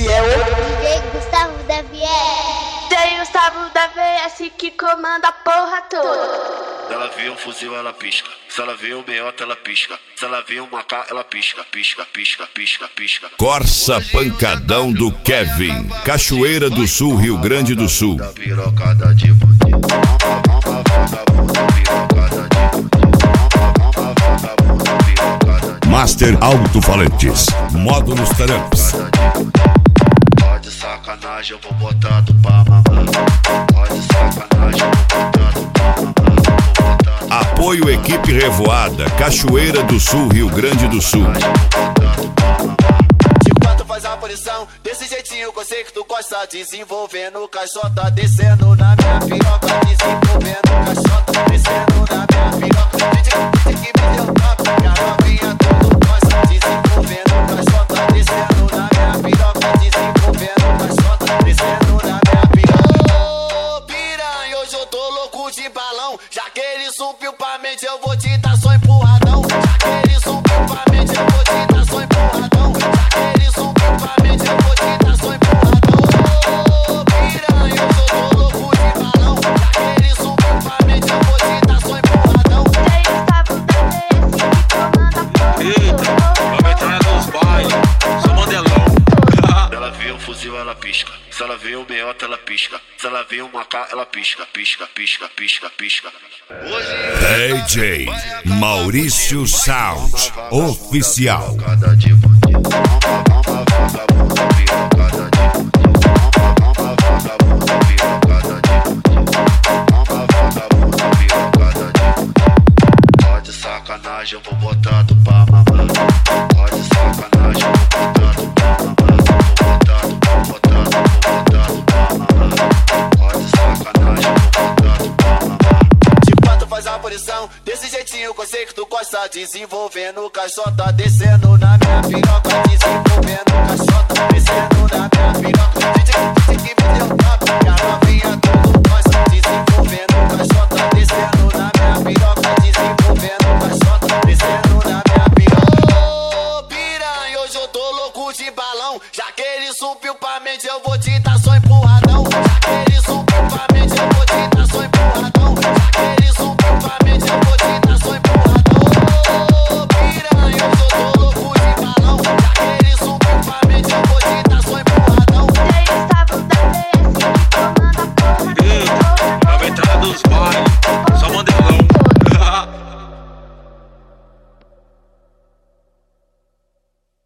Esse é o DJ Gustavo da VS. Tem Gustavo da VS que comanda a porra toda. Ela vê um fuzil, ela pisca. Se ela vê um meiota, ela pisca. Se ela vê um macá, ela pisca, pisca, pisca, pisca, pisca. Corsa Pancadão do Kevin, Cachoeira do Sul, Rio Grande do Sul. Pirocada de bandido. Master Alto-Falantes, módulos Taramps. Pode sacanagem, eu vou botar tu pra mamar. Pode sacanagem, eu vou botar tu pra mamar. Apoio Equipe Revoada, Cachoeira do Sul, Rio Grande do Sul. Enquanto faz a posição, desse jeitinho que eu sei que tu gosta. Desenvolvendo caixota, descendo na minha piroca. Desenvolvendo caixota, descendo na minha piroca. Diz que me deu top, minha novinha tudo gosta. Desenvolvendo caixota, descendo na minha piroca. Desenvolvendo caixota, descendo na minha piroca. Ô piranha, hoje eu tô louco de balão. Já que ele subiu pra mente, eu vou te dar só empurradão. Já que ele subiu pra mente, eu vou te dar só empurradão. Já que ele subiu pra mente, eu vou te dar só empurradão. Ô piranha, hoje eu tô louco de balão. Já que ele subiu pra mente, eu vou te dar só empurradão. Tem Gustavo da VS que comanda a porra toda. Eita, vai entrar nos bailes, sou modelão. Ela vê um fuzil, ela pisca. Se ela vê um meiota, ela pisca. Se ela vê um macá, ela pisca, pisca, pisca, pisca, pisca. DJ Maurício Sound Oficial. Pode sacanagem, eu vou botar tu pra mamar. Pode sacanagem, eu vou botar tu pra mamar. Vou botar tu pra mamar. Pode sacanagem, eu vou botar tu pra mamar. Enquanto faz a posição, desse jeitinho que eu sei que tu gosta. Desenvolvendo caixota, descendo na minha piroca. Desenvolvendo caixota, descendo na minha piroca. Diz que me deu top, minha novinha tudo gosta. Desenvolvendo caixota, descendo na minha piroca. Desenvolvendo caixota, descendo na minha piroca. Ô piranha, hoje eu tô louco de balão. Já que ele subiu pra mente, eu vou te dar